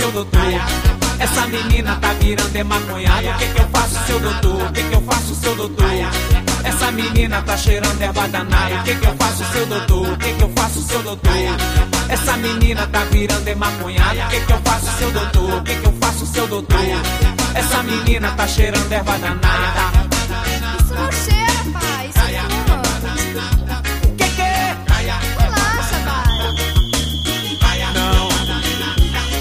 seu doutor? Essa menina tá virando maconhada. O que que eu faço, seu doutor? O que que eu faço, seu doutor? Essa menina tá cheirando erva danada. O que que eu faço, seu doutor? O que que eu faço, seu doutor? Essa menina tá virando maconhada. O que que eu faço, seu doutor? O que que eu faço, seu doutor? Essa menina tá cheirando erva danada.